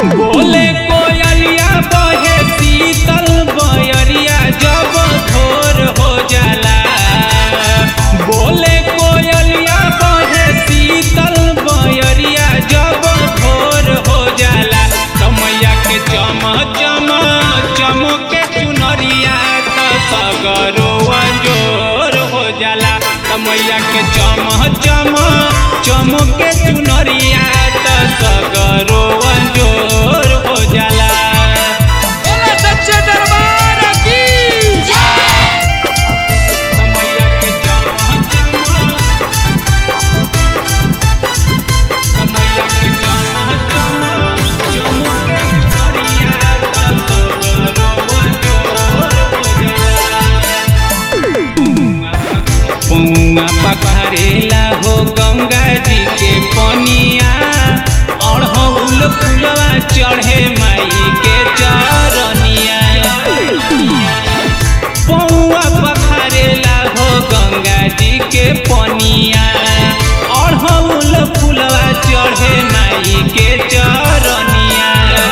बोले कोयलिया बहे शीतल बयरिया जब भोर हो जाला। बोले कोयलिया बहे शीतल बयरिया जब भोर हो जाला। मैया के चम चम चमके चुनरिया त सगरो अंजोर हो जाला। मैया के चम चम चमके चुनरिया त सगरो अंजोर हो जाला। बोला सच्चे दरबार की मैया के चम चम मैया के चम चम चमके चुनरिया त सगरो अंजोर हो जाला। पौआ पखरेला हो गंगा जी के पनिया अड़हुल फुलवा चढ़े माई के चरनिया। पौआ पखरेला हो गंगा जी के पनिया अड़हुल फुलवा चढ़े माई के चरनिया।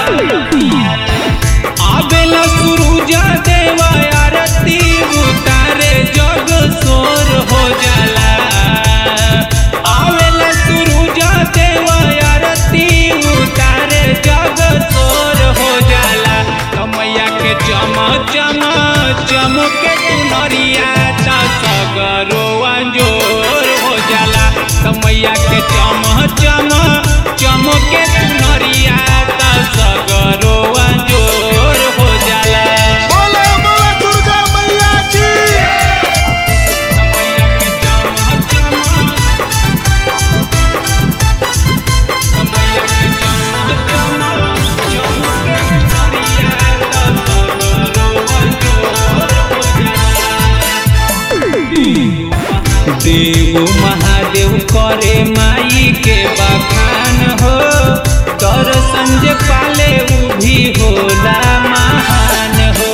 आवेला सूरज देव आरती उतारे जग सोर हो जाला। आवेला सूरज देव आरती उतारे जग सोर हो जाला। मैया के चम चम चमके चुनरिया त सगरो अंजोर हो जाला। मैया के चम चम चमके चुनरिया त सगरो अंजोर हो जाला। बोला बोला दुर्गा मैया की मैया के चम चम मैया के चम चम चमके चुनरिया त सगरो अंजोर हो जाला। देव महादेव करे माई के बखान हो दर्शन जे पाले उ भी होला महान हो।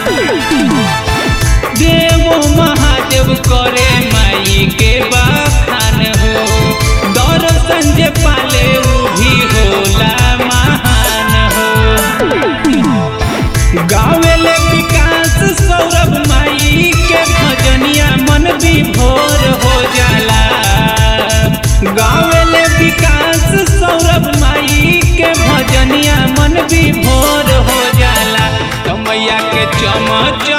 देव महादेव करे माई के बखान हो दर्शन जे पाले उ भी होला महान हो। गावेले विकास सौरभ माई के भजनिया मन विभोर हो जाला। गावेले विकास सौरभ माई के भजनिया मन विभोर हो जाला। मैया के चम